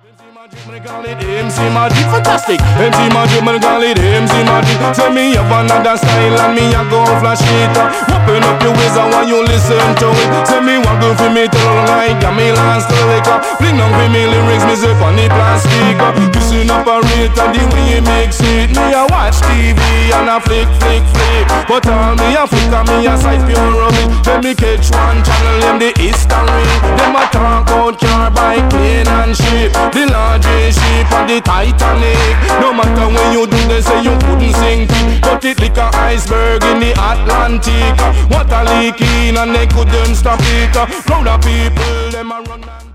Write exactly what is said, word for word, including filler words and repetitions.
Me call it M C Magic, fantastic. M C Magic, me call it M C Magic. Tell me you have another style and me a go flash it. Open up your ways and when you listen to it. Tell me what good for me to look like a me last week. Bring down for me lyrics, me say on the plastic. Kissing operator, the way you mix it. Me a watch T V and a flick, flick, flick. But all me a flick and me a side pure rubbish. Tell me catch one channel in the history. Them a talk about car, bike, plane and ship. The largest ship on the Titanic. No matter when you do, they say you couldn't sink it. But it like a iceberg in the Atlantic. Water leaking and they couldn't stop it. Crowd of people, them a run.